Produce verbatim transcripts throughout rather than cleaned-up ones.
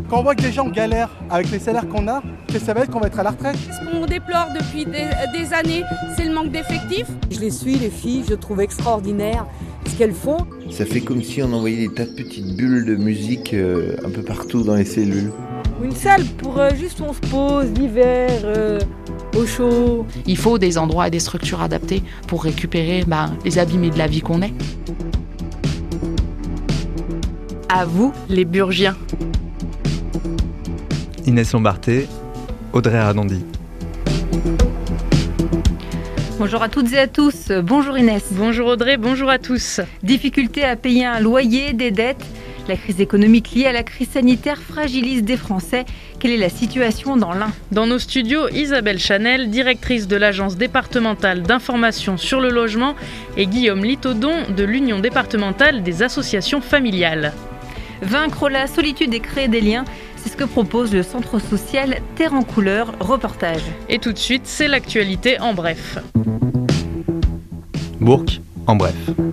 Quand on voit que des gens galèrent avec les salaires qu'on a, qu'est-ce que ça va être qu'on va être à la retraite? Ce qu'on déplore depuis des, des années, c'est le manque d'effectifs. Je les suis, les filles, je trouve extraordinaire ce qu'elles font. Ça fait comme si on envoyait des tas de petites bulles de musique euh, un peu partout dans les cellules. Une salle pour euh, juste on se pose l'hiver, euh, au chaud. Il faut des endroits et des structures adaptées pour récupérer bah, les abîmés de la vie qu'on est. À vous, les Burgiens. Inès Lombarté, Audrey Radondi. Bonjour à toutes et à tous. Bonjour Inès. Bonjour Audrey, bonjour à tous. Difficulté à payer un loyer, des dettes. La crise économique liée à la crise sanitaire fragilise des Français. Quelle est la situation dans l'Ain ? Dans nos studios, Isabelle Chanel, directrice de l'Agence départementale d'information sur le logement, et Guillaume Litodon de l'Union départementale des associations familiales. Vaincre la solitude et créer des liens, c'est ce que propose le centre social Terre en couleur, reportage. Et tout de suite, c'est l'actualité en bref. Bourg, en bref.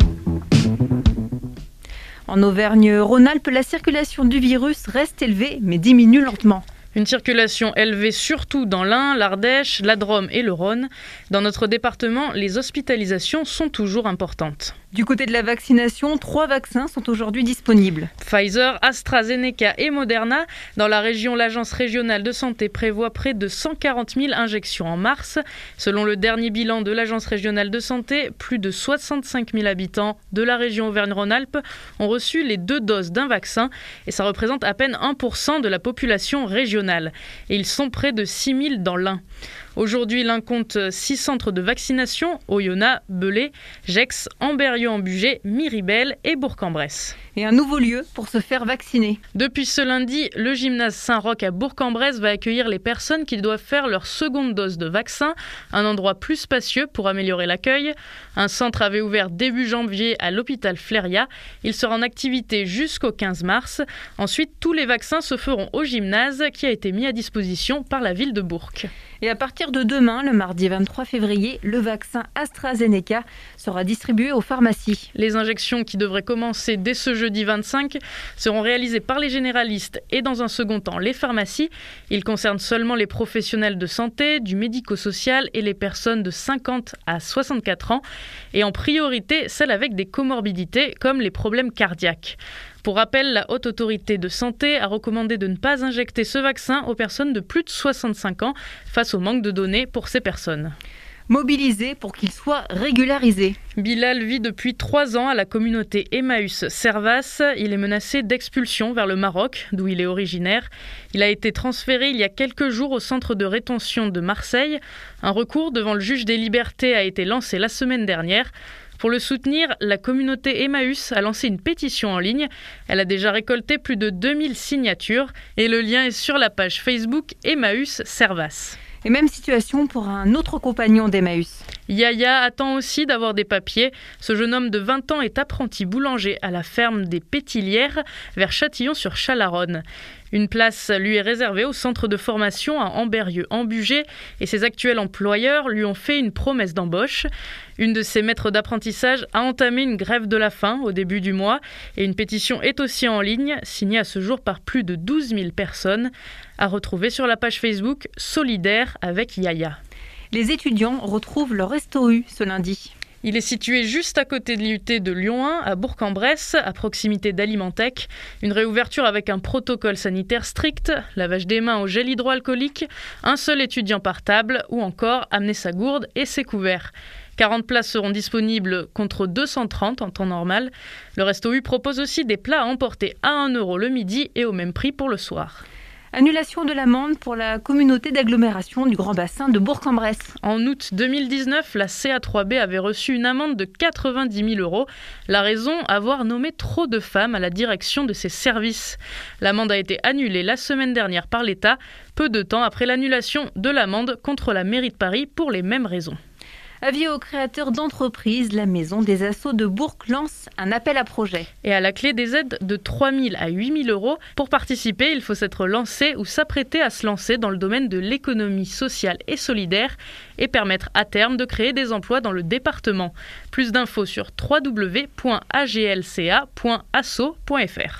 En Auvergne-Rhône-Alpes, la circulation du virus reste élevée mais diminue lentement. Une circulation élevée surtout dans l'Ain, l'Ardèche, la Drôme et le Rhône. Dans notre département, les hospitalisations sont toujours importantes. Du côté de la vaccination, trois vaccins sont aujourd'hui disponibles. Pfizer, AstraZeneca et Moderna. Dans la région, l'Agence régionale de santé prévoit près de cent quarante mille injections en mars. Selon le dernier bilan de l'Agence régionale de santé, plus de soixante-cinq mille habitants de la région Auvergne-Rhône-Alpes ont reçu les deux doses d'un vaccin et ça représente à peine un pour cent de la population régionale. Et ils sont près de six mille dans l'Ain. Aujourd'hui, l'Ain compte six centres de vaccination, Oyonnax, Belay, Gex, Amberieu-en-Bugey, Miribel et Bourg-en-Bresse. Et un nouveau lieu pour se faire vacciner. Depuis ce lundi, le gymnase Saint-Roch à Bourg-en-Bresse va accueillir les personnes qui doivent faire leur seconde dose de vaccin, un endroit plus spacieux pour améliorer l'accueil. Un centre avait ouvert début janvier à l'hôpital Fléria. Il sera en activité jusqu'au quinze mars. Ensuite, tous les vaccins se feront au gymnase qui a été mis à disposition par la ville de Bourg. Et à partir de demain, le mardi vingt-trois février, le vaccin AstraZeneca sera distribué aux pharmacies. Les injections qui devraient commencer dès ce jeudi vingt-cinq seront réalisées par les généralistes et dans un second temps les pharmacies. Ils concernent seulement les professionnels de santé, du médico-social et les personnes de cinquante à soixante-quatre ans et en priorité celles avec des comorbidités comme les problèmes cardiaques. Pour rappel, la Haute Autorité de Santé a recommandé de ne pas injecter ce vaccin aux personnes de plus de soixante-cinq ans face au manque de données pour ces personnes. Mobilisé pour qu'il soit régularisé. Bilal vit depuis trois ans à la communauté Emmaüs Servas. Il est menacé d'expulsion vers le Maroc, d'où il est originaire. Il a été transféré il y a quelques jours au centre de rétention de Marseille. Un recours devant le juge des libertés a été lancé la semaine dernière. Pour le soutenir, la communauté Emmaüs a lancé une pétition en ligne. Elle a déjà récolté plus de deux mille signatures et le lien est sur la page Facebook Emmaüs Servas. Et même situation pour un autre compagnon d'Emmaüs. Yaya attend aussi d'avoir des papiers. Ce jeune homme de vingt ans est apprenti boulanger à la ferme des Pétilières vers Châtillon-sur-Chalaronne. Une place lui est réservée au centre de formation à Amberieu-en-Bugey et ses actuels employeurs lui ont fait une promesse d'embauche. Une de ses maîtres d'apprentissage a entamé une grève de la faim au début du mois et une pétition est aussi en ligne, signée à ce jour par plus de douze mille personnes, à retrouver sur la page Facebook Solidaire avec Yaya. Les étudiants retrouvent leur resto U ce lundi. Il est situé juste à côté de l'I U T de Lyon un, à Bourg-en-Bresse, à proximité d'Alimentec. Une réouverture avec un protocole sanitaire strict, lavage des mains au gel hydroalcoolique, un seul étudiant par table ou encore amener sa gourde et ses couverts. quarante places seront disponibles contre deux cent trente en temps normal. Le Resto U propose aussi des plats à emporter à un euro le midi et au même prix pour le soir. Annulation de l'amende pour la communauté d'agglomération du Grand Bassin de Bourg-en-Bresse. En août deux mille dix-neuf, la C A trois B avait reçu une amende de quatre-vingt-dix mille euros. La raison, avoir nommé trop de femmes à la direction de ses services. L'amende a été annulée la semaine dernière par l'État, peu de temps après l'annulation de l'amende contre la mairie de Paris pour les mêmes raisons. Avis aux créateurs d'entreprises, la Maison des Assos de Bourg lance un appel à projet. Et à la clé des aides de trois mille à huit mille euros. Pour participer, il faut s'être lancé ou s'apprêter à se lancer dans le domaine de l'économie sociale et solidaire et permettre à terme de créer des emplois dans le département. Plus d'infos sur w w w point a g l c a point asso point f r.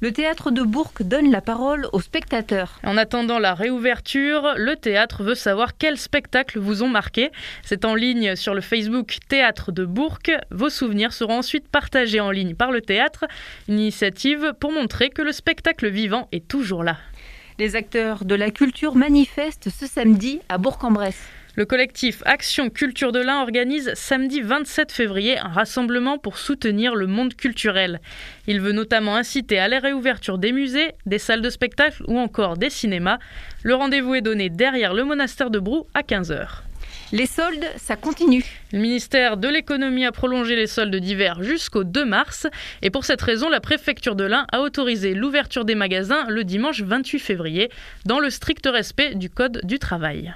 Le théâtre de Bourg donne la parole aux spectateurs. En attendant la réouverture, le théâtre veut savoir quels spectacles vous ont marqué. C'est en ligne sur le Facebook Théâtre de Bourg. Vos souvenirs seront ensuite partagés en ligne par le théâtre. Une initiative pour montrer que le spectacle vivant est toujours là. Les acteurs de la culture manifestent ce samedi à Bourg-en-Bresse. Le collectif Action Culture de l'Ain organise samedi vingt-sept février un rassemblement pour soutenir le monde culturel. Il veut notamment inciter à la réouverture des musées, des salles de spectacle ou encore des cinémas. Le rendez-vous est donné derrière le monastère de Brou à quinze heures. Les soldes, ça continue. Le ministère de l'économie a prolongé les soldes d'hiver jusqu'au deux mars. Et pour cette raison, la préfecture de l'Ain a autorisé l'ouverture des magasins le dimanche vingt-huit février, dans le strict respect du Code du travail.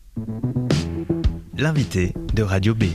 L'invité de Radio B.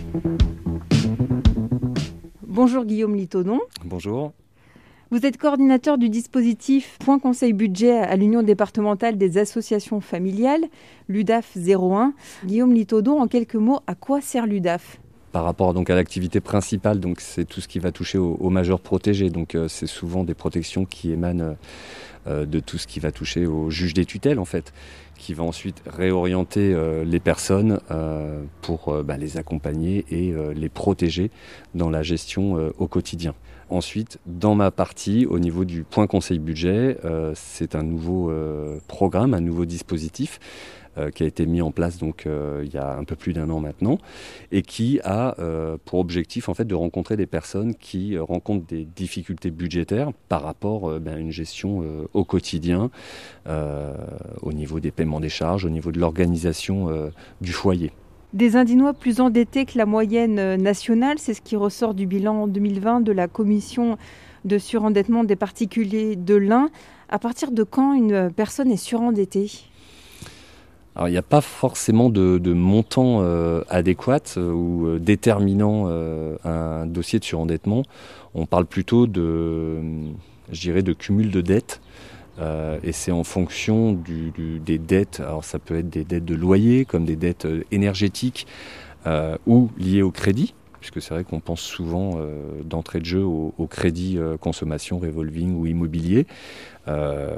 Bonjour Guillaume Litodon. Bonjour. Vous êtes coordinateur du dispositif Point Conseil Budget à l'Union départementale des associations familiales, l'U D A F zéro un. Guillaume Litodon, en quelques mots, à quoi sert l'U D A F ? Par rapport donc à l'activité principale, donc c'est tout ce qui va toucher aux, aux majeurs protégés. Donc euh, c'est souvent des protections qui émanent euh, de tout ce qui va toucher aux juges des tutelles en fait, qui va ensuite réorienter euh, les personnes euh, pour euh, bah, les accompagner et euh, les protéger dans la gestion euh, au quotidien. Ensuite, dans ma partie, au niveau du point conseil budget, euh, c'est un nouveau euh, programme, un nouveau dispositif euh, qui a été mis en place donc euh, il y a un peu plus d'un an maintenant et qui a euh, pour objectif en fait de rencontrer des personnes qui euh, rencontrent des difficultés budgétaires par rapport euh, ben, à une gestion euh, au quotidien, euh, au niveau des paiements des charges, au niveau de l'organisation euh, du foyer. Des Indinois plus endettés que la moyenne nationale, c'est ce qui ressort du bilan deux mille vingt de la commission de surendettement des particuliers de l'Ain. À partir de quand une personne est surendettée ? Alors il n'y a pas forcément de, de montant euh, adéquat euh, ou euh, déterminant euh, un dossier de surendettement. On parle plutôt de, je dirais, de cumul de dettes. Euh, et c'est en fonction du, du, des dettes, alors ça peut être des dettes de loyer, comme des dettes euh, énergétiques euh, ou liées au crédit, puisque c'est vrai qu'on pense souvent euh, d'entrée de jeu au, au crédit euh, consommation, revolving ou immobilier. Euh,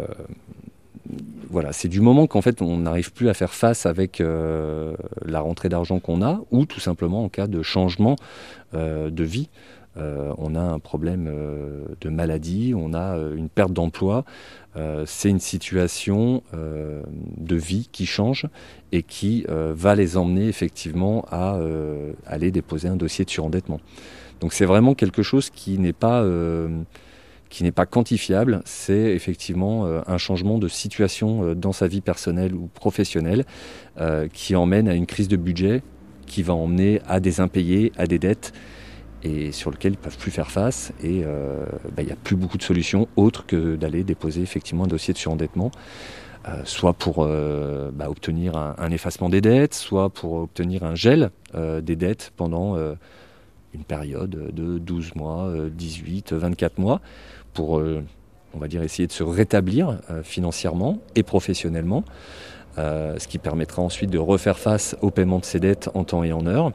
voilà, c'est du moment qu'en fait on n'arrive plus à faire face avec euh, la rentrée d'argent qu'on a, ou tout simplement en cas de changement euh, de vie. Euh, on a un problème euh, de maladie, on a euh, une perte d'emploi. Euh, c'est une situation euh, de vie qui change et qui euh, va les emmener effectivement à euh, aller déposer un dossier de surendettement. Donc c'est vraiment quelque chose qui n'est pas, euh, qui n'est pas quantifiable. C'est effectivement euh, un changement de situation euh, dans sa vie personnelle ou professionnelle euh, qui emmène à une crise de budget, qui va emmener à des impayés, à des dettes, et sur lequel ils ne peuvent plus faire face. Et euh, bah, il n'y a plus beaucoup de solutions autres que d'aller déposer effectivement un dossier de surendettement, euh, soit pour euh, bah, obtenir un, un effacement des dettes, soit pour obtenir un gel euh, des dettes pendant euh, une période de douze mois, dix-huit, vingt-quatre mois, pour, euh, on va dire, essayer de se rétablir euh, financièrement et professionnellement, euh, ce qui permettra ensuite de refaire face au paiement de ces dettes en temps et en heure.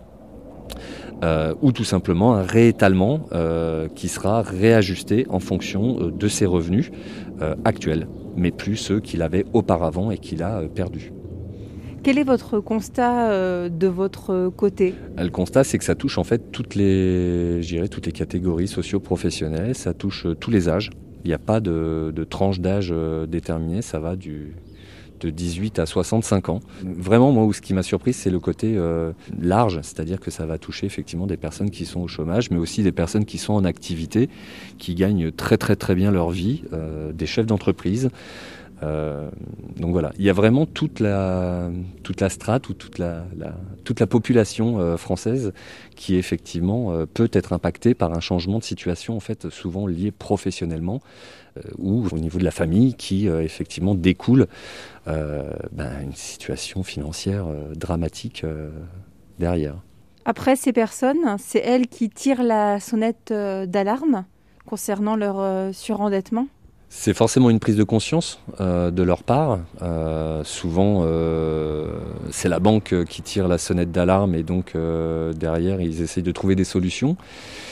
Euh, ou tout simplement un réétalement euh, qui sera réajusté en fonction euh, de ses revenus euh, actuels, mais plus ceux qu'il avait auparavant et qu'il a euh, perdus. Quel est votre constat euh, de votre côté ? Le constat, c'est que ça touche en fait toutes les, je dirais, toutes les catégories socio-professionnelles, ça touche euh, tous les âges. Il n'y a pas de, de tranche d'âge euh, déterminée, ça va du... de dix-huit à soixante-cinq ans. Vraiment, moi, où ce qui m'a surpris, c'est le côté euh, large, c'est-à-dire que ça va toucher effectivement des personnes qui sont au chômage, mais aussi des personnes qui sont en activité, qui gagnent très très très bien leur vie, euh, des chefs d'entreprise. Euh, donc voilà, il y a vraiment toute la, toute la strate ou toute la, la, toute la population euh, française qui effectivement euh, peut être impactée par un changement de situation, en fait, souvent lié professionnellement euh, ou au niveau de la famille qui euh, effectivement découle euh, ben, une situation financière euh, dramatique euh, derrière. Après, ces personnes, c'est elles qui tirent la sonnette euh, d'alarme concernant leur euh, surendettement ? C'est forcément une prise de conscience euh, de leur part. Euh, souvent, euh, c'est la banque qui tire la sonnette d'alarme et donc euh, derrière, ils essayent de trouver des solutions.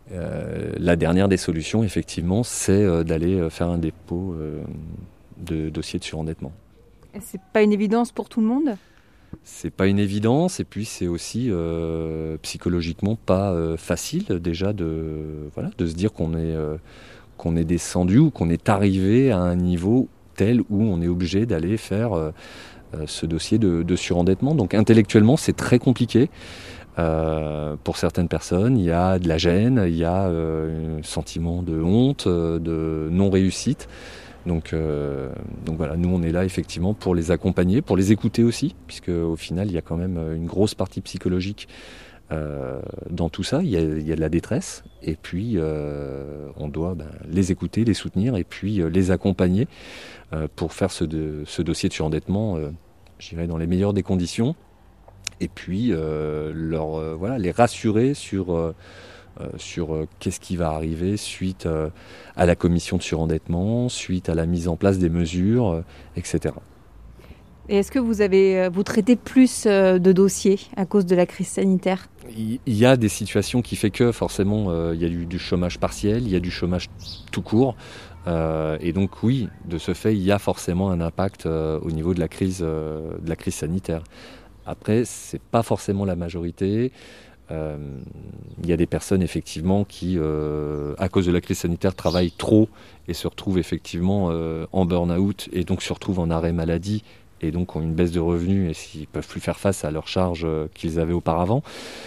Euh, la dernière des solutions, effectivement, c'est euh, d'aller euh, faire un dépôt euh, de dossier de surendettement. Et c'est pas une évidence pour tout le monde ? C'est pas une évidence, et puis c'est aussi euh, psychologiquement pas euh, facile déjà de, voilà, de se dire qu'on est, euh, qu'on est descendu ou qu'on est arrivé à un niveau tel où on est obligé d'aller faire euh, ce dossier de, de surendettement. Donc intellectuellement, c'est très compliqué. Euh, pour certaines personnes, il y a de la gêne, il y a euh, un sentiment de honte, de non-réussite. Donc, euh, donc voilà, nous on est là effectivement pour les accompagner, pour les écouter aussi, puisque au final il y a quand même une grosse partie psychologique euh, dans tout ça. Il y a, il y a de la détresse, et puis euh, on doit ben, les écouter, les soutenir, et puis euh, les accompagner euh, pour faire ce, de, ce dossier de surendettement, euh, je dirais dans les meilleures des conditions. Et puis euh, leur, euh, voilà, les rassurer sur, euh, euh, sur euh, qu'est-ce qui va arriver suite euh, à la commission de surendettement, suite à la mise en place des mesures, euh, et cetera. Et est-ce que vous avez vous traitez plus de dossiers à cause de la crise sanitaire ? Il y a des situations qui fait que forcément euh, il y a du, du chômage partiel, il y a du chômage tout court. Euh, et donc oui, de ce fait, il y a forcément un impact euh, au niveau de la crise, euh, de la crise sanitaire. Après, c'est pas forcément la majorité. Euh, il y a des personnes effectivement qui, euh, à cause de la crise sanitaire, travaillent trop et se retrouvent effectivement euh, en burn-out et donc se retrouvent en arrêt maladie et donc ont une baisse de revenus et s'ils peuvent plus faire face à leurs charges euh, qu'ils avaient auparavant.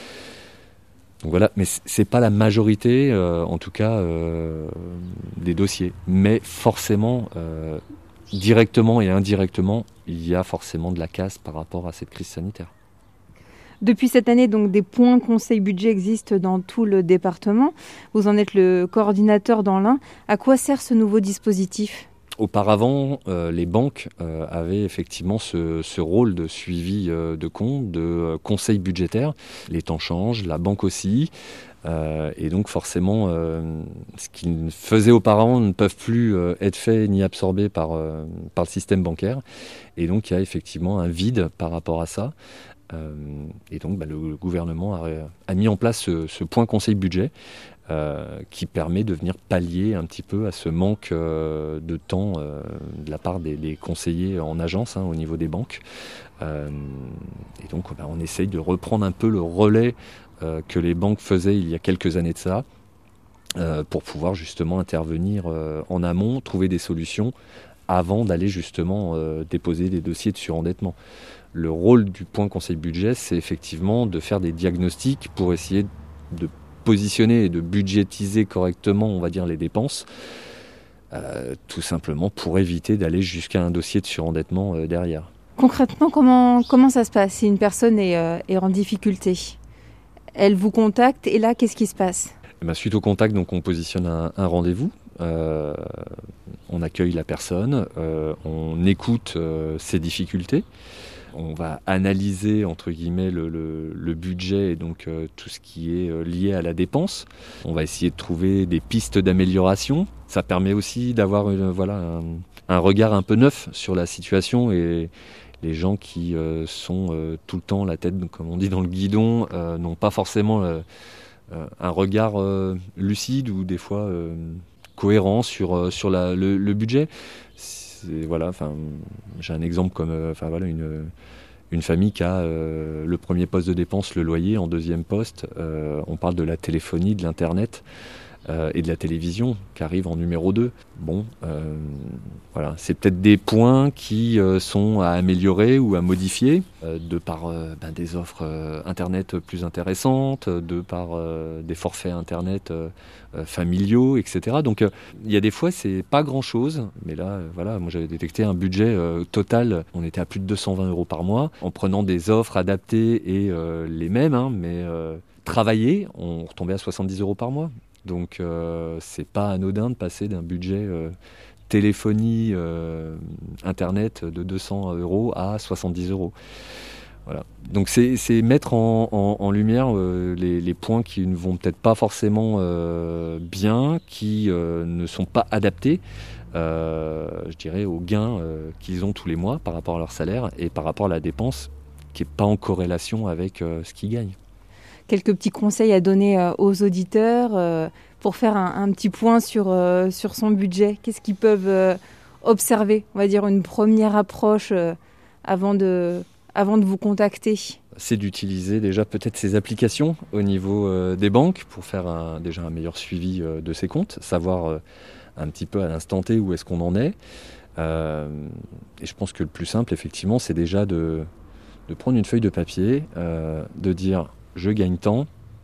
Donc voilà, mais c'est pas la majorité, euh, en tout cas, euh, des dossiers. Mais forcément, euh, directement et indirectement, il y a forcément de la casse par rapport à cette crise sanitaire. Depuis cette année, donc, des points conseil budget existent dans tout le département. Vous en êtes le coordinateur dans l'Ain. À quoi sert ce nouveau dispositif ? Auparavant, euh, les banques euh, avaient effectivement ce, ce rôle de suivi euh, de compte, de euh, conseil budgétaire. Les temps changent, la banque aussi. Euh, et donc forcément, euh, ce qu'ils faisaient auparavant ne peuvent plus euh, être faits ni absorbés par, euh, par le système bancaire. Et donc il y a effectivement un vide par rapport à ça. Euh, et donc bah, le, le gouvernement a, a mis en place ce, ce point conseil budget euh, qui permet de venir pallier un petit peu à ce manque euh, de temps euh, de la part des, des conseillers en agence hein, au niveau des banques. Euh, et donc bah, on essaye de reprendre un peu le relais euh, que les banques faisaient il y a quelques années de ça euh, pour pouvoir justement intervenir euh, en amont, trouver des solutions avant d'aller justement euh, déposer des dossiers de surendettement. Le rôle du point conseil budget, c'est effectivement de faire des diagnostics pour essayer de positionner et de budgétiser correctement, on va dire, les dépenses, euh, tout simplement pour éviter d'aller jusqu'à un dossier de surendettement euh, derrière. Concrètement, comment, comment ça se passe si une personne est, euh, est en difficulté ? Elle vous contacte et là, qu'est-ce qui se passe ? Et bien, suite au contact, donc, on positionne un, un rendez-vous. Euh, on accueille la personne, euh, on écoute euh, ses difficultés. On va analyser entre guillemets le, le, le budget et donc euh, tout ce qui est euh, lié à la dépense. On va essayer de trouver des pistes d'amélioration. Ça permet aussi d'avoir une, voilà, un, un regard un peu neuf sur la situation et les gens qui euh, sont euh, tout le temps la tête, comme on dit, dans le guidon, euh, n'ont pas forcément euh, un regard euh, lucide ou des fois euh, cohérent sur, euh, sur la, le, le budget. C'est, voilà, enfin, j'ai un exemple comme euh, enfin, voilà, une, une famille qui a euh, le premier poste de dépense, le loyer, en deuxième poste, euh, on parle de la téléphonie, de l'internet euh, et de la télévision qui arrive en numéro deux. Bon, euh, voilà, c'est peut-être des points qui euh, sont à améliorer ou à modifier euh, de par euh, ben, des offres euh, internet plus intéressantes, de par euh, des forfaits internet euh, euh, familiaux, et cetera. Donc euh, il y a des fois c'est pas grand-chose, mais là euh, voilà, moi j'avais détecté un budget euh, total, on était à plus de deux cent vingt euros par mois, en prenant des offres adaptées et euh, les mêmes, hein, mais euh, travaillées, on retombait à soixante-dix euros par mois. Donc euh, c'est pas anodin de passer d'un budget euh, téléphonie, euh, internet de deux cents euros à soixante-dix euros. Voilà. Donc c'est, c'est mettre en, en, en lumière euh, les, les points qui ne vont peut-être pas forcément euh, bien, qui euh, ne sont pas adaptés, euh, je dirais, aux gains euh, qu'ils ont tous les mois par rapport à leur salaire et par rapport à la dépense qui n'est pas en corrélation avec euh, ce qu'ils gagnent. quelques petits conseils à donner euh, aux auditeurs euh, pour faire un, un petit point sur, euh, sur son budget. Qu'est-ce qu'ils peuvent euh, observer, on va dire une première approche euh, avant de, avant de vous contacter? C'est d'utiliser déjà peut-être ces applications au niveau euh, des banques pour faire un, déjà un meilleur suivi euh, de ses comptes, savoir euh, un petit peu à l'instant T où est-ce qu'on en est. Euh, et je pense que le plus simple, effectivement, c'est déjà de, de prendre une feuille de papier, euh, de dire je gagne tant,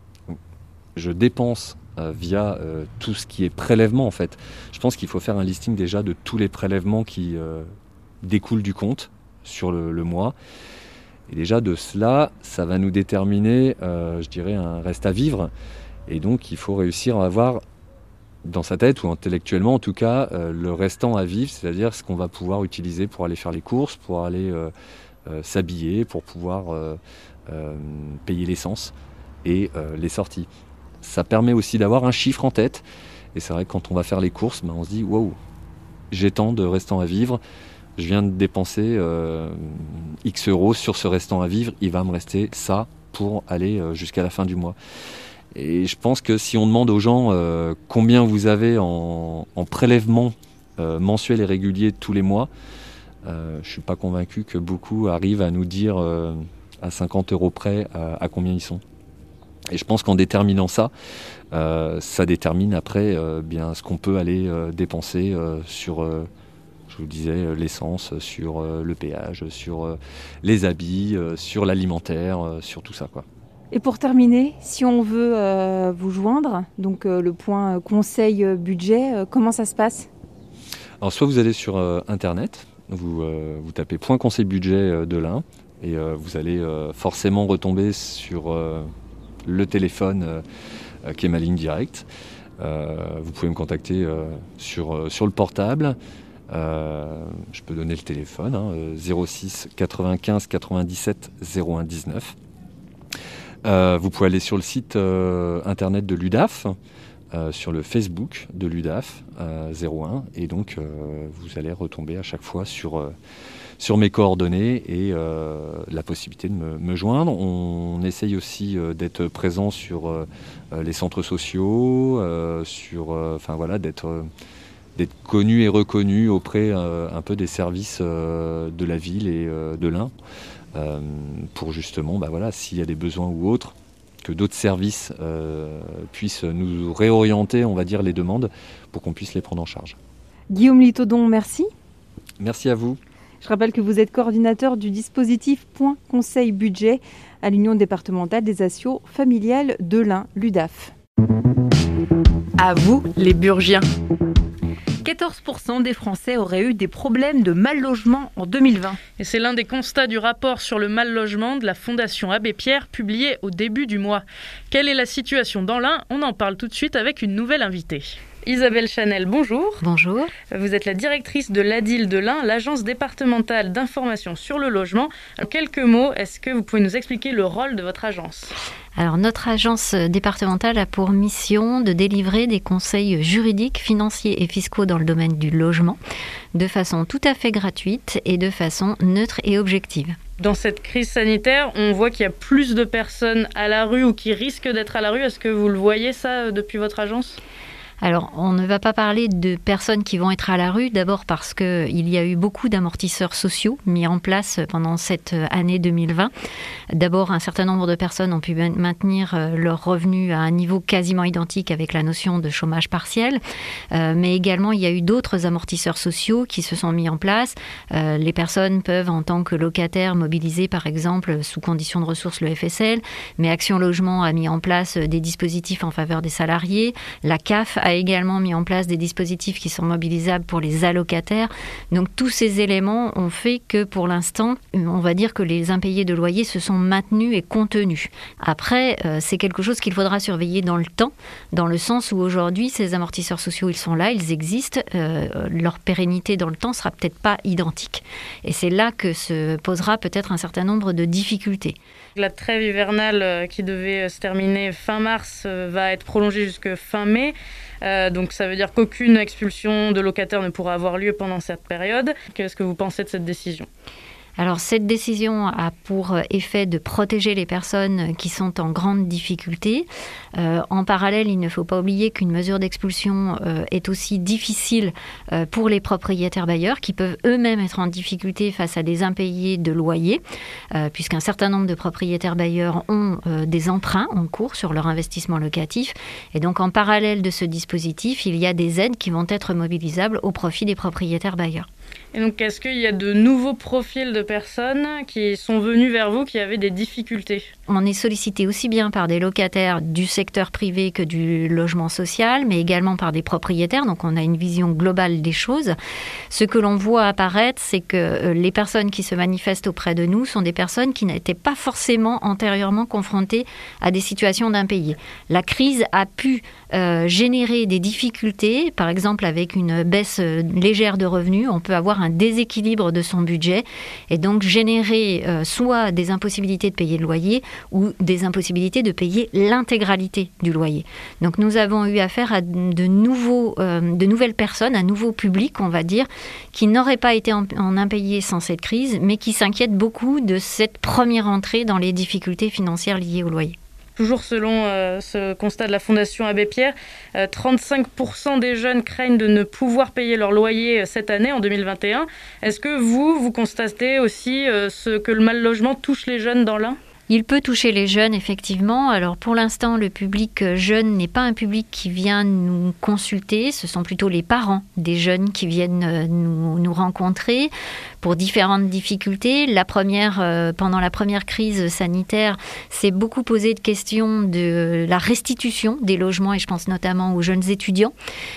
je dépense euh, via euh, tout ce qui est prélèvement en fait. Je pense qu'il faut faire un listing déjà de tous les prélèvements qui euh, découlent du compte sur le, le mois. Et déjà de cela, ça va nous déterminer, euh, je dirais, un reste à vivre. Et donc il faut réussir à avoir dans sa tête, ou intellectuellement en tout cas, euh, le restant à vivre, c'est-à-dire ce qu'on va pouvoir utiliser pour aller faire les courses, pour aller euh, euh, s'habiller, pour pouvoir euh, euh, payer l'essence et euh, les sorties. Ça permet aussi d'avoir un chiffre en tête. Et c'est vrai que quand on va faire les courses, ben, on se dit « Wow, j'ai tant de restant à vivre ». Je viens de dépenser euh, X euros sur ce restant à vivre, il va me rester ça pour aller euh, jusqu'à la fin du mois. Et je pense que si on demande aux gens euh, combien vous avez en, en prélèvement euh, mensuel et régulier tous les mois, euh, je ne suis pas convaincu que beaucoup arrivent à nous dire euh, à cinquante euros près à, à combien ils sont. Et je pense qu'en déterminant ça, euh, ça détermine après euh, bien ce qu'on peut aller euh, dépenser euh, sur... Euh, je vous disais, l'essence, sur le péage, sur les habits, sur l'alimentaire, sur tout ça, quoi. Et pour terminer, si on veut euh, vous joindre, donc euh, le point conseil budget, euh, comment ça se passe? Alors soit vous allez sur euh, internet, vous, euh, vous tapez point conseil budget euh, de l'Ain et euh, vous allez euh, forcément retomber sur euh, le téléphone euh, qui est ma ligne directe. Euh, vous pouvez me contacter euh, sur, euh, sur le portable. Euh, je peux donner le téléphone, hein, zéro six quatre-vingt-quinze quatre-vingt-dix-sept zéro un dix-neuf. Euh, vous pouvez aller sur le site euh, internet de l'U D A F, euh, sur le Facebook de l'U D A F euh, zéro un, et donc euh, vous allez retomber à chaque fois sur, euh, sur mes coordonnées et euh, la possibilité de me, me joindre. On, on essaye aussi euh, d'être présent sur euh, les centres sociaux, euh, sur, euh, enfin voilà, d'être euh, d'être connu et reconnu auprès euh, un peu des services euh, de la ville et euh, de l'Ain, euh, pour justement, bah voilà, s'il y a des besoins ou autres, que d'autres services euh, puissent nous réorienter, on va dire, les demandes pour qu'on puisse les prendre en charge. Guillaume Lithodon, merci. Merci à vous. Je rappelle que vous êtes coordinateur du dispositif Point Conseil Budget à l'Union départementale des assos familiales de l'Ain, l'U D A F. À vous, les Burgiens. quatorze pour cent des Français auraient eu des problèmes de mal logement en deux mille vingt. Et c'est l'un des constats du rapport sur le mal logement de la Fondation Abbé Pierre, publié au début du mois. Quelle est la situation dans l'Ain? On en parle tout de suite avec une nouvelle invitée. Isabelle Chanel, bonjour. Bonjour. Vous êtes la directrice de l'A D I L de l'Ain, l'agence départementale d'information sur le logement. En quelques mots, est-ce que vous pouvez nous expliquer le rôle de votre agence ? Alors, notre agence départementale a pour mission de délivrer des conseils juridiques, financiers et fiscaux dans le domaine du logement, de façon tout à fait gratuite et de façon neutre et objective. Dans cette crise sanitaire, on voit qu'il y a plus de personnes à la rue ou qui risquent d'être à la rue. Est-ce que vous le voyez ça depuis votre agence ? Alors, on ne va pas parler de personnes qui vont être à la rue, d'abord parce qu'il y a eu beaucoup d'amortisseurs sociaux mis en place pendant cette année deux mille vingt. D'abord, un certain nombre de personnes ont pu maintenir leurs revenus à un niveau quasiment identique avec la notion de chômage partiel. Euh, mais également, il y a eu d'autres amortisseurs sociaux qui se sont mis en place. Euh, les personnes peuvent, en tant que locataires, mobiliser, par exemple, sous condition de ressources, le F S L. Mais Action Logement a mis en place des dispositifs en faveur des salariés. La C A F a également mis en place des dispositifs qui sont mobilisables pour les allocataires. Donc tous ces éléments ont fait que pour l'instant, on va dire que les impayés de loyer se sont maintenus et contenus. Après, euh, c'est quelque chose qu'il faudra surveiller dans le temps, dans le sens où aujourd'hui, ces amortisseurs sociaux, ils sont là, ils existent. Euh, leur pérennité dans le temps sera peut-être pas identique. Et c'est là que se posera peut-être un certain nombre de difficultés. La trêve hivernale qui devait se terminer fin mars va être prolongée jusqu'à fin mai. Euh, donc ça veut dire qu'aucune expulsion de locataires ne pourra avoir lieu pendant cette période. Qu'est-ce que vous pensez de cette décision ? Alors cette décision a pour effet de protéger les personnes qui sont en grande difficulté. Euh, en parallèle, il ne faut pas oublier qu'une mesure d'expulsion euh, est aussi difficile euh, pour les propriétaires bailleurs qui peuvent eux-mêmes être en difficulté face à des impayés de loyer, euh, puisqu'un certain nombre de propriétaires bailleurs ont euh, des emprunts en cours sur leur investissement locatif. Et donc en parallèle de ce dispositif, il y a des aides qui vont être mobilisables au profit des propriétaires bailleurs. Et donc, est-ce qu'il y a de nouveaux profils de personnes qui sont venus vers vous, qui avaient des difficultés ? On est sollicité aussi bien par des locataires du secteur privé que du logement social, mais également par des propriétaires. Donc, on a une vision globale des choses. Ce que l'on voit apparaître, c'est que les personnes qui se manifestent auprès de nous sont des personnes qui n'étaient pas forcément antérieurement confrontées à des situations d'impayés. La crise a pu euh, générer des difficultés, par exemple avec une baisse légère de revenus. On peut avoir un déséquilibre de son budget et donc générer euh, soit des impossibilités de payer le loyer ou des impossibilités de payer l'intégralité du loyer. Donc nous avons eu affaire à de, nouveaux, euh, de nouvelles personnes, un nouveau public, on va dire, qui n'aurait pas été en, en impayé sans cette crise, mais qui s'inquiètent beaucoup de cette première entrée dans les difficultés financières liées au loyer. Toujours selon euh, ce constat de la Fondation Abbé Pierre, euh, trente-cinq pour cent des jeunes craignent de ne pouvoir payer leur loyer cette année, en deux mille vingt et un. Est-ce que vous, vous constatez aussi euh, ce que le mal-logement touche les jeunes dans l'Ain ? Il peut toucher les jeunes, effectivement. Alors, pour l'instant, le public jeune n'est pas un public qui vient nous consulter. Ce sont plutôt les parents des jeunes qui viennent nous, nous rencontrer pour différentes difficultés. La première, euh, pendant la première crise sanitaire, s'est beaucoup posé de questions de la restitution des logements, et je pense notamment aux jeunes étudiants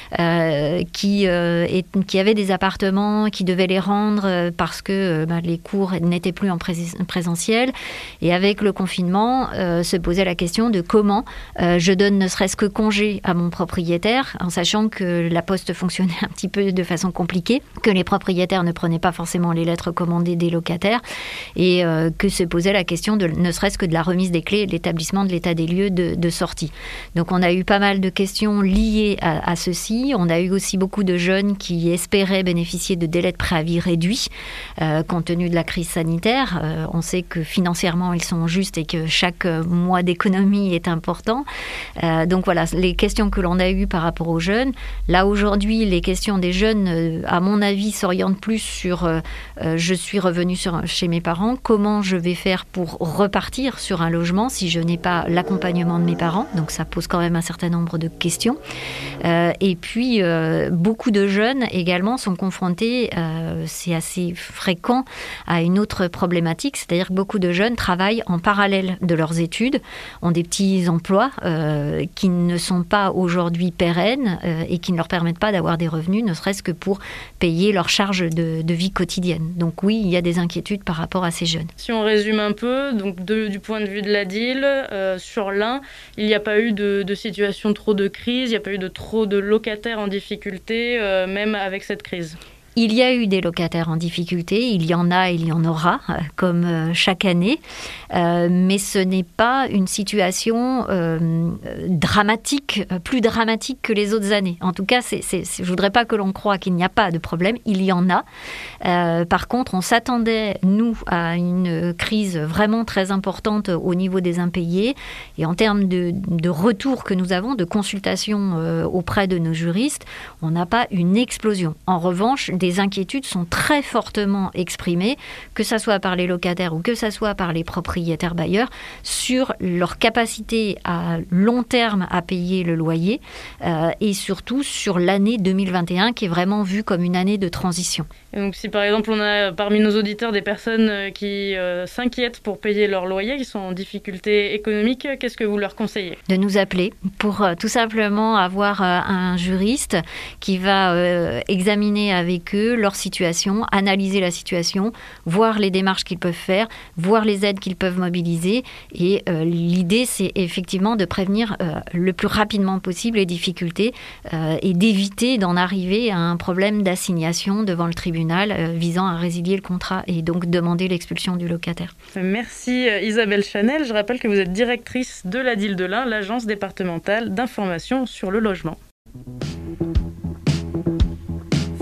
euh, qui, euh, et, qui avaient des appartements, qui devaient les rendre parce que euh, bah, les cours n'étaient plus en prés- présentiel. Et avec le confinement, euh, se posait la question de comment euh, je donne ne serait-ce que congé à mon propriétaire, en sachant que la poste fonctionnait un petit peu de façon compliquée, que les propriétaires ne prenaient pas forcément les lettres commandées des locataires, et euh, que se posait la question de ne serait-ce que de la remise des clés et de l'établissement de l'état des lieux de, de sortie. Donc on a eu pas mal de questions liées à, à ceci. On a eu aussi beaucoup de jeunes qui espéraient bénéficier de délais de préavis réduits, euh, compte tenu de la crise sanitaire. Euh, on sait que financièrement, ils sont juste et que chaque mois d'économie est important. Euh, donc voilà, les questions que l'on a eues par rapport aux jeunes. Là, aujourd'hui, les questions des jeunes, euh, à mon avis, s'orientent plus sur euh, euh, je suis revenu sur, chez mes parents, comment je vais faire pour repartir sur un logement si je n'ai pas l'accompagnement de mes parents. Donc ça pose quand même un certain nombre de questions. Euh, et puis, euh, beaucoup de jeunes également sont confrontés, euh, c'est assez fréquent, à une autre problématique, c'est-à-dire que beaucoup de jeunes travaillent en parallèle de leurs études, ont des petits emplois euh, qui ne sont pas aujourd'hui pérennes euh, et qui ne leur permettent pas d'avoir des revenus, ne serait-ce que pour payer leurs charges de, de vie quotidienne. Donc oui, il y a des inquiétudes par rapport à ces jeunes. Si on résume un peu, donc de, du point de vue de la D I L, euh, sur l'Ain, il n'y a pas eu de, de situation trop de crise, il n'y a pas eu de trop de locataires en difficulté, euh, même avec cette crise. Il y a eu des locataires en difficulté, il y en a, il y en aura, comme euh, chaque année, euh, mais ce n'est pas une situation euh, dramatique, plus dramatique que les autres années. En tout cas, c'est, c'est, c'est, je ne voudrais pas que l'on croie qu'il n'y a pas de problème, il y en a. Euh, par contre, on s'attendait, nous, à une crise vraiment très importante au niveau des impayés, et en termes de, de retour que nous avons, de consultation euh, auprès de nos juristes, on n'a pas une explosion. En revanche, des Les inquiétudes sont très fortement exprimées, que ce soit par les locataires ou que ce soit par les propriétaires bailleurs, sur leur capacité à long terme à payer le loyer euh, et surtout sur l'année deux mille vingt et un qui est vraiment vue comme une année de transition. Et donc si par exemple on a parmi nos auditeurs des personnes qui euh, s'inquiètent pour payer leur loyer, qui sont en difficulté économique, qu'est-ce que vous leur conseillez ? De nous appeler pour euh, tout simplement avoir euh, un juriste qui va euh, examiner avec eux leur situation, analyser la situation, voir les démarches qu'ils peuvent faire, voir les aides qu'ils peuvent mobiliser. Et euh, l'idée, c'est effectivement de prévenir euh, le plus rapidement possible les difficultés euh, et d'éviter d'en arriver à un problème d'assignation devant le tribunal euh, visant à résilier le contrat et donc demander l'expulsion du locataire. Merci Isabelle Chanel. Je rappelle que vous êtes directrice de la D I L de l'Ain, l'agence départementale d'information sur le logement. Vous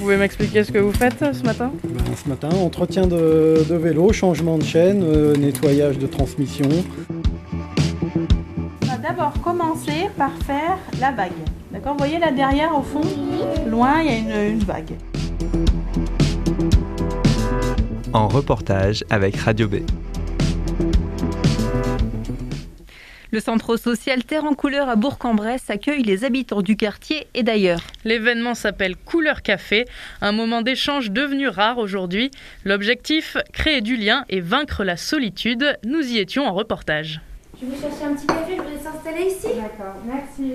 pouvez m'expliquer ce que vous faites ce matin ? Ben, ce matin, entretien de, de vélo, changement de chaîne, euh, nettoyage de transmission. On va d'abord commencer par faire la vague. D'accord ? Vous voyez là derrière au fond, loin, il y a une, une vague. En reportage avec Radio B. Le centre social Terre en couleur à Bourg-en-Bresse accueille les habitants du quartier et d'ailleurs. L'événement s'appelle Couleur Café, un moment d'échange devenu rare aujourd'hui. L'objectif, créer du lien et vaincre la solitude. Nous y étions en reportage. Je vais chercher un petit café, je voudrais s'installer ici. D'accord, merci.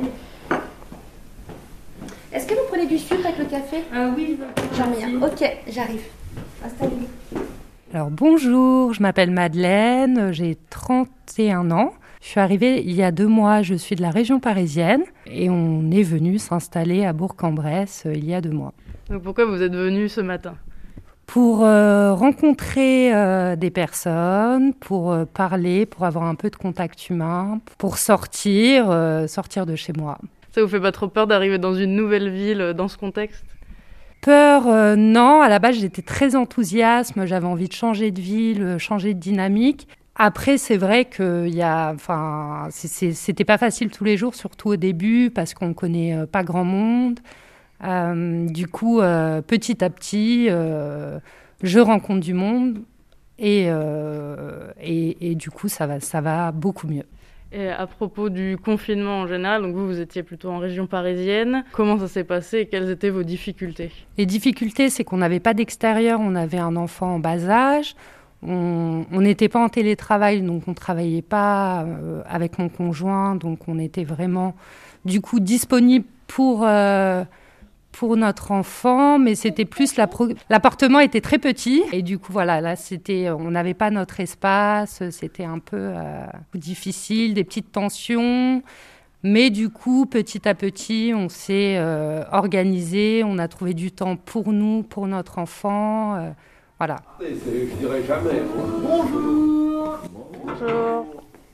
Est-ce que vous prenez du sucre avec le café ? euh, Oui, j'en mets. Ok, j'arrive. Installez-vous. Alors bonjour, je m'appelle Madeleine, j'ai trente et un ans. Je suis arrivée il y a deux mois, je suis de la région parisienne et on est venu s'installer à Bourg-en-Bresse euh, il y a deux mois. Donc pourquoi vous êtes venu ce matin ? Pour euh, rencontrer euh, des personnes, pour euh, parler, pour avoir un peu de contact humain, pour sortir, euh, sortir de chez moi. Ça vous fait pas trop peur d'arriver dans une nouvelle ville euh, dans ce contexte ? Peur, euh, non. À la base, j'étais très enthousiaste. J'avais envie de changer de ville, changer de dynamique. Après, c'est vrai que y a, enfin, c'est, c'est, c'était pas facile tous les jours, surtout au début, parce qu'on connaît euh, pas grand monde. Euh, du coup, euh, petit à petit, euh, je rencontre du monde et, euh, et, et du coup, ça va, ça va beaucoup mieux. Et à propos du confinement en général, donc vous, vous étiez plutôt en région parisienne. Comment ça s'est passé et quelles étaient vos difficultés ? Les difficultés, c'est qu'on n'avait pas d'extérieur, on avait un enfant en bas âge. On n'était pas en télétravail, donc on ne travaillait pas euh, avec mon conjoint, donc on était vraiment, du coup, disponible pour, euh, pour notre enfant, mais c'était plus, la pro- l'appartement était très petit, et du coup, voilà, là, c'était, on n'avait pas notre espace, c'était un peu euh, difficile, des petites tensions, mais du coup, petit à petit, on s'est euh, organisé, on a trouvé du temps pour nous, pour notre enfant, euh, voilà. Je dirais jamais. Bonjour. Bonjour.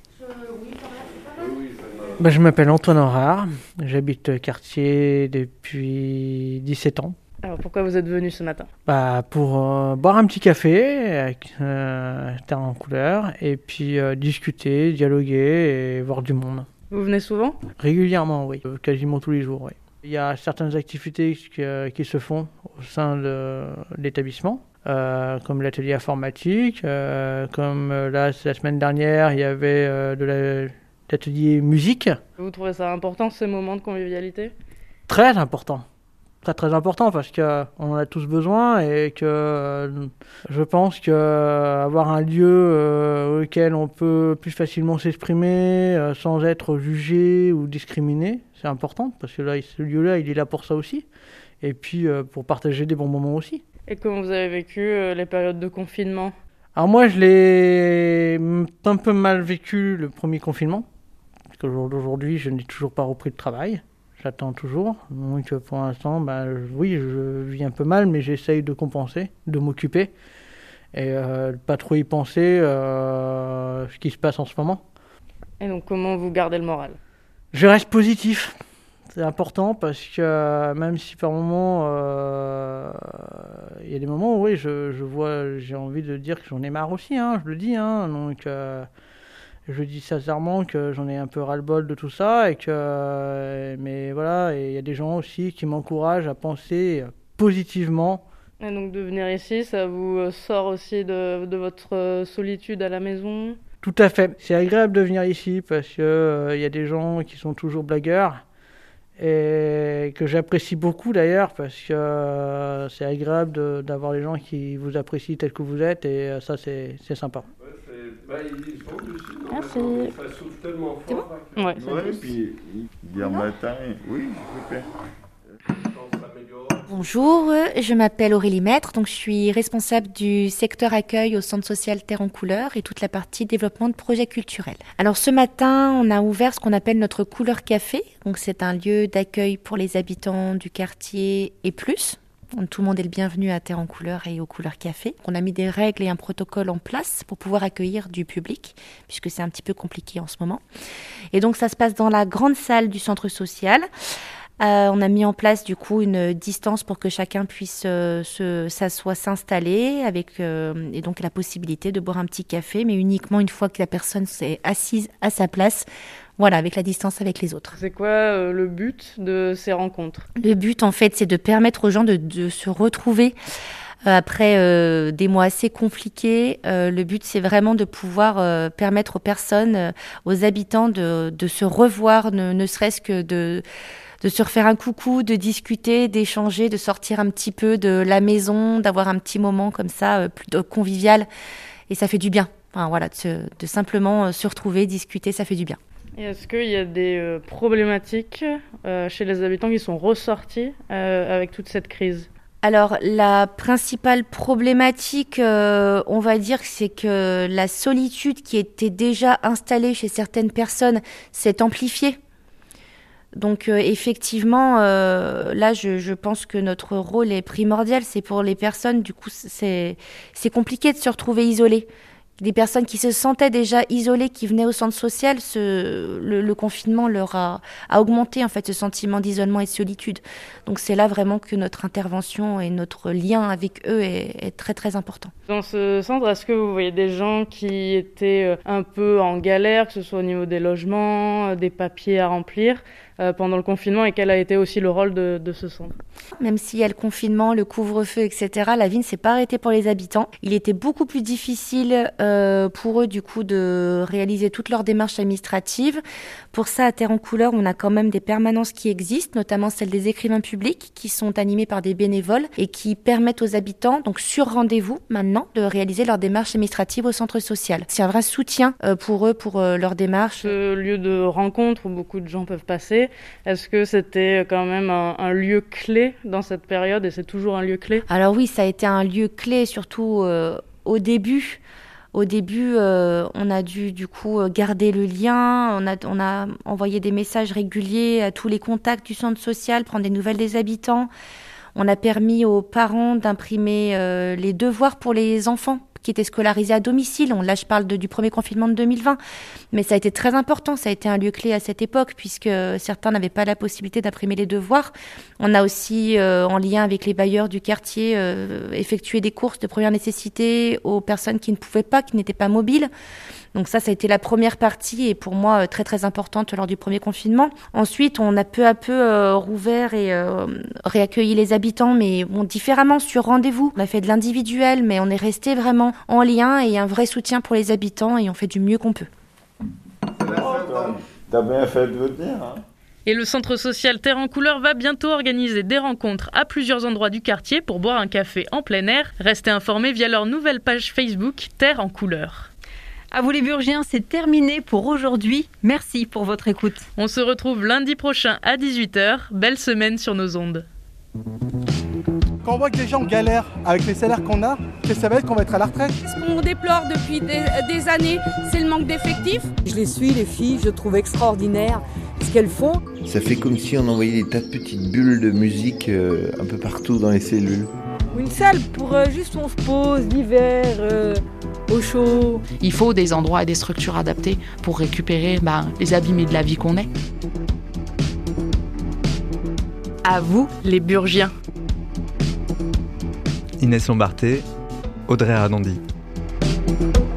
Ben, je m'appelle Antoine Horard, j'habite quartier depuis dix-sept ans. Alors pourquoi vous êtes venu ce matin ? Bah, pour euh, boire un petit café avec euh, Terre en couleur et puis euh, discuter, dialoguer et voir du monde. Vous venez souvent ? Régulièrement, oui, euh, quasiment tous les jours, oui. Il y a certaines activités qui, euh, qui se font au sein de l'établissement. Euh, comme l'atelier informatique, euh, comme euh, là, la semaine dernière, il y avait euh, de la, l'atelier musique. Vous trouvez ça important, ces moments de convivialité ? Très important. Très très important parce qu'on en a tous besoin et que euh, je pense qu'avoir un lieu euh, auquel on peut plus facilement s'exprimer euh, sans être jugé ou discriminé, c'est important parce que là, ce lieu-là, il est là pour ça aussi et puis euh, pour partager des bons moments aussi. Et comment vous avez vécu euh, les périodes de confinement ? Alors moi, je l'ai un peu mal vécu le premier confinement. Parce qu'aujourd'hui, je n'ai toujours pas repris de travail. J'attends toujours. Donc pour l'instant, bah, oui, je vis un peu mal, mais j'essaye de compenser, de m'occuper. Et euh, pas trop y penser euh, ce qui se passe en ce moment. Et donc comment vous gardez le moral ? Je reste positif. C'est important parce que même si par moments, euh, il y a des moments où oui, je, je vois, j'ai envie de dire que j'en ai marre aussi, hein, je le dis. Hein, donc, euh, je dis sincèrement que j'en ai un peu ras-le-bol de tout ça. Et que, mais voilà, il y a des gens aussi qui m'encouragent à penser positivement. Et donc de venir ici, ça vous sort aussi de, de votre solitude à la maison ? Tout à fait. C'est agréable de venir ici parce qu'il euh, y a des gens qui sont toujours blagueurs. Et que j'apprécie beaucoup d'ailleurs parce que euh, c'est agréable de, d'avoir des gens qui vous apprécient tel que vous êtes et euh, ça c'est, c'est sympa. Ouais, c'est... Bah, ils sont dessus, merci. Ça souffle tellement fort. C'est bon ? Ouais, ouais et puis hier matin, oui, super. Bonjour, je m'appelle Aurélie Maître, donc je suis responsable du secteur accueil au centre social Terre en couleur et toute la partie développement de projets culturels. Alors ce matin, on a ouvert ce qu'on appelle notre Couleur Café, donc c'est un lieu d'accueil pour les habitants du quartier et plus. Donc, tout le monde est le bienvenu à Terre en couleur et au Couleur Café. On a mis des règles et un protocole en place pour pouvoir accueillir du public, puisque c'est un petit peu compliqué en ce moment. Et donc ça se passe dans la grande salle du centre social, Euh, on a mis en place du coup une distance pour que chacun puisse euh, se, s'asseoir, s'installer avec euh, et donc la possibilité de boire un petit café, mais uniquement une fois que la personne s'est assise à sa place. Voilà, avec la distance avec les autres. C'est quoi euh, le but de ces rencontres ? Le but, en fait, c'est de permettre aux gens de, de se retrouver euh, après euh, des mois assez compliqués. Euh, le but, c'est vraiment de pouvoir euh, permettre aux personnes, euh, aux habitants, de, de se revoir, ne, ne serait-ce que de, de se refaire un coucou, de discuter, d'échanger, de sortir un petit peu de la maison, d'avoir un petit moment comme ça, euh, plutôt convivial. Et ça fait du bien. Enfin, voilà, de, se, de simplement euh, se retrouver, discuter, ça fait du bien. Et est-ce qu'il y a des euh, problématiques euh, chez les habitants qui sont ressorties euh, avec toute cette crise ? Alors, la principale problématique, euh, on va dire, c'est que la solitude qui était déjà installée chez certaines personnes s'est amplifiée. Donc, euh, effectivement, euh, là, je, je pense que notre rôle est primordial. C'est pour les personnes, du coup, c'est, c'est compliqué de se retrouver isolées. Des personnes qui se sentaient déjà isolées, qui venaient au centre social, ce, le, le confinement leur a, a augmenté en fait ce sentiment d'isolement et de solitude. Donc c'est là vraiment que notre intervention et notre lien avec eux est, est très très important. Dans ce centre, est-ce que vous voyez des gens qui étaient un peu en galère, que ce soit au niveau des logements, des papiers à remplir euh, pendant le confinement, et quel a été aussi le rôle de, de ce centre ? Même s'il y a le confinement, le couvre-feu, et cetera, la vie ne s'est pas arrêtée pour les habitants. Il était beaucoup plus difficile euh, pour eux du coup de réaliser toutes leurs démarches administratives. Pour ça, à Terre en Couleur, on a quand même des permanences qui existent, notamment celles des écrivains publics, qui sont animées par des bénévoles et qui permettent aux habitants, donc sur rendez-vous maintenant, de réaliser leurs démarches administratives au centre social. C'est un vrai soutien euh, pour eux, pour euh, leurs démarches. Ce lieu de rencontre où beaucoup de gens peuvent passer, est-ce que c'était quand même un, un lieu clé dans cette période, et c'est toujours un lieu clé ? Alors oui, ça a été un lieu clé, surtout euh, au début. Au début, euh, on a dû du coup garder le lien, on a, on a envoyé des messages réguliers à tous les contacts du centre social, prendre des nouvelles des habitants. On a permis aux parents d'imprimer euh, les devoirs pour les enfants qui étaient scolarisés à domicile. On, là, je parle de, du premier confinement de deux mille vingt. Mais ça a été très important. Ça a été un lieu clé à cette époque puisque certains n'avaient pas la possibilité d'imprimer les devoirs. On a aussi, euh, en lien avec les bailleurs du quartier, euh, effectué des courses de première nécessité aux personnes qui ne pouvaient pas, qui n'étaient pas mobiles. Donc ça, ça a été la première partie et pour moi très très importante lors du premier confinement. Ensuite, on a peu à peu euh, rouvert et euh, réaccueilli les habitants, mais bon, différemment sur rendez-vous. On a fait de l'individuel, mais on est resté vraiment en lien et un vrai soutien pour les habitants et on fait du mieux qu'on peut. T'as bien fait de venir, hein. Et le centre social Terre en Couleur va bientôt organiser des rencontres à plusieurs endroits du quartier pour boire un café en plein air. Restez informés via leur nouvelle page Facebook Terre en Couleur. À vous les Burgiens, c'est terminé pour aujourd'hui. Merci pour votre écoute. On se retrouve lundi prochain à dix-huit heures. Belle semaine sur nos ondes. Quand on voit que les gens galèrent avec les salaires qu'on a, qu'est-ce que ça va être qu'on va être à la retraite ? Ce qu'on déplore depuis des, des années, c'est le manque d'effectifs. Je les suis, les filles, je trouve extraordinaire ce qu'elles font. Ça fait comme si on envoyait des tas de petites bulles de musique euh, un peu partout dans les cellules. Une salle pour euh, juste on se pose l'hiver, euh, au chaud. Il faut des endroits et des structures adaptées pour récupérer bah, les abîmés de la vie qu'on est. À vous, les Burgiens. Inès Lombarté, Audrey Ardondi.